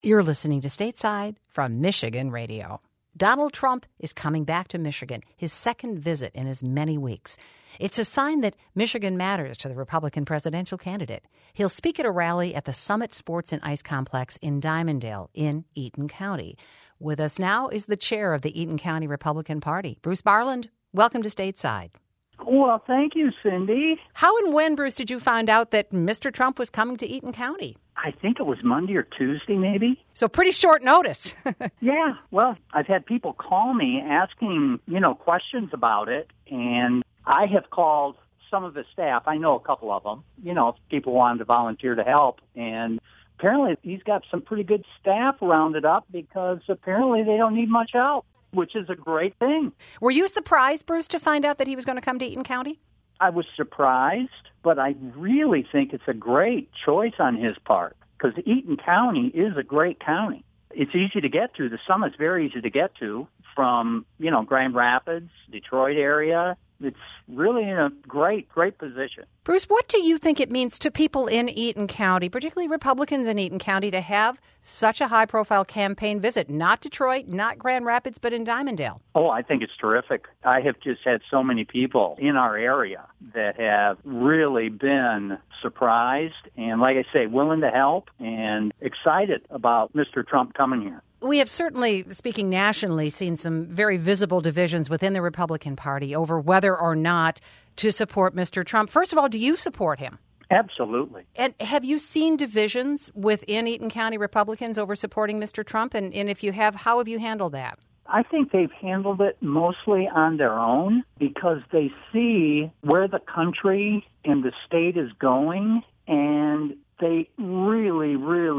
You're listening to Stateside from Michigan Radio. Donald Trump is coming back to Michigan, his second visit in as many weeks. It's a sign that Michigan matters to the Republican presidential candidate. He'll speak at a rally at the Summit Sports and Ice Complex in Dimondale in Eaton County. With us now is the chair of the Eaton County Republican Party, Bruce Barland. Welcome to Stateside. Well, thank you, Cindy. How and when, Bruce, did you find out that Mr. Trump was coming to Eaton County? I think it was Monday or Tuesday, maybe. So pretty short notice. Yeah, well, I've had people call me asking, questions about it, and I have called some of the staff. I know a couple of them, people wanted to volunteer to help, and apparently he's got some pretty good staff rounded up because apparently they don't need much help, which is a great thing. Were you surprised, Bruce, to find out that he was going to come to Eaton County? I was surprised, but I really think it's a great choice on his part because Eaton County is a great county. It's easy to get to. The summit's very easy to get to from, Grand Rapids, Detroit area. It's really in a great position. Bruce, what do you think it means to people in Eaton County, particularly Republicans in Eaton County, to have such a high-profile campaign visit? Not Detroit, not Grand Rapids, but in Dimondale. Oh, I think it's terrific. I have just had so many people in our area that have really been surprised and, like I say, willing to help and excited about Mr. Trump coming here. We have certainly, speaking nationally, seen some very visible divisions within the Republican Party over whether or not to support Mr. Trump. First of all, do you support him? Absolutely. And have you seen divisions within Eaton County Republicans over supporting Mr. Trump? And if you have, how have you handled that? I think they've handled it mostly on their own because they see where the country and the state is going, and they really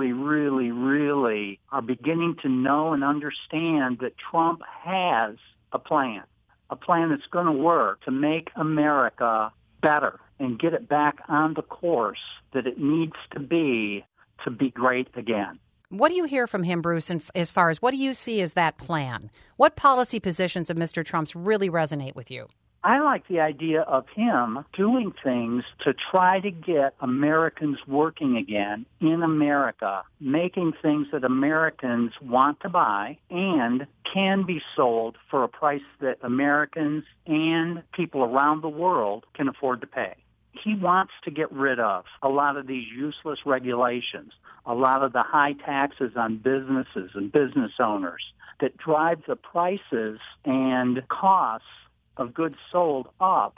are beginning to know and understand that Trump has a plan that's going to work to make America better and get it back on the course that it needs to be great again. What do you hear from him, Bruce, as far as what do you see as that plan? What policy positions of Mr. Trump's really resonate with you? I like the idea of him doing things to try to get Americans working again in America, making things that Americans want to buy and can be sold for a price that Americans and people around the world can afford to pay. He wants to get rid of a lot of these useless regulations, a lot of the high taxes on businesses and business owners that drive the prices and costs of goods sold up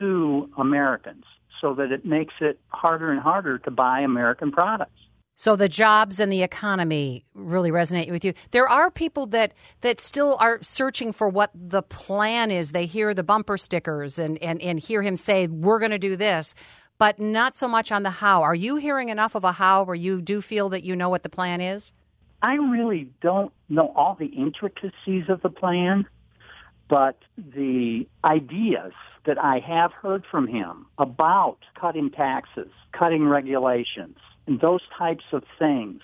to Americans so that it makes it harder and harder to buy American products. So the jobs and the economy really resonate with you. There are people that still are searching for what the plan is. They hear the bumper stickers and hear him say, we're going to do this, but not so much on the how. Are you hearing enough of a how where you do feel that you know what the plan is? I really don't know all the intricacies of the plan, but the ideas that I have heard from him about cutting taxes, cutting regulations, and those types of things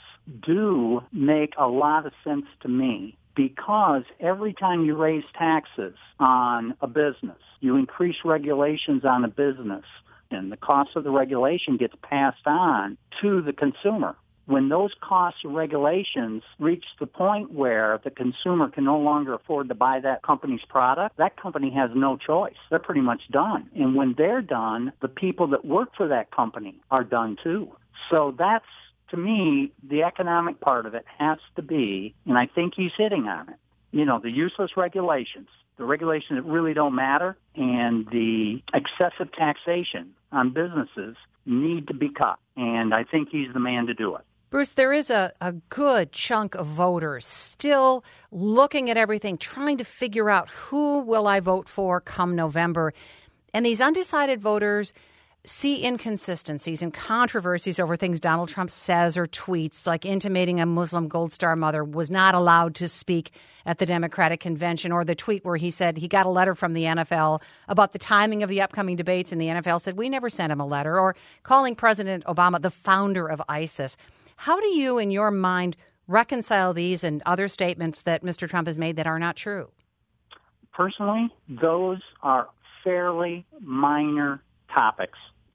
do make a lot of sense to me because every time you raise taxes on a business, you increase regulations on a business, and the cost of the regulation gets passed on to the consumer. When those costs and regulations reach the point where the consumer can no longer afford to buy that company's product, that company has no choice. They're pretty much done. And when they're done, the people that work for that company are done too. So that's, to me, the economic part of it has to be, and I think he's hitting on it, the useless regulations, the regulations that really don't matter, and the excessive taxation on businesses need to be cut. And I think he's the man to do it. Bruce, there is a good chunk of voters still looking at everything, trying to figure out who will I vote for come November. And these undecided voters see inconsistencies and controversies over things Donald Trump says or tweets, like intimating a Muslim Gold Star mother was not allowed to speak at the Democratic convention, or the tweet where he said he got a letter from the NFL about the timing of the upcoming debates, and the NFL said, we never sent him a letter, or calling President Obama the founder of ISIS. How do you, in your mind, reconcile these and other statements that Mr. Trump has made that are not true? Personally, those are fairly minor topics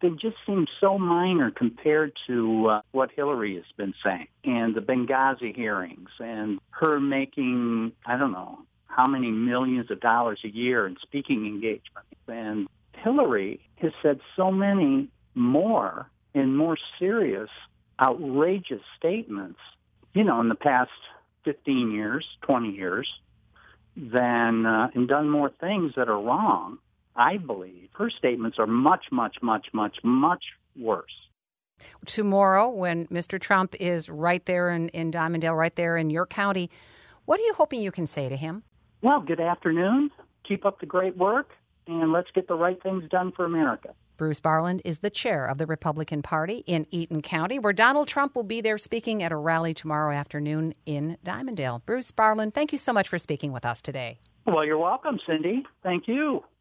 they just seem so minor compared to what Hillary has been saying, and the Benghazi hearings, and her making, I don't know, how many millions of dollars a year in speaking engagements. And Hillary has said so many more and more serious, outrageous statements, in the past 15 years, 20 years, than and done more things that are wrong. I believe her statements are much, much, much, much, much worse. Tomorrow, when Mr. Trump is right there in Dimondale, right there in your county, what are you hoping you can say to him? Well, good afternoon. Keep up the great work, and let's get the right things done for America. Bruce Barland is the chair of the Republican Party in Eaton County, where Donald Trump will be there speaking at a rally tomorrow afternoon in Dimondale. Bruce Barland, thank you so much for speaking with us today. Well, you're welcome, Cindy. Thank you.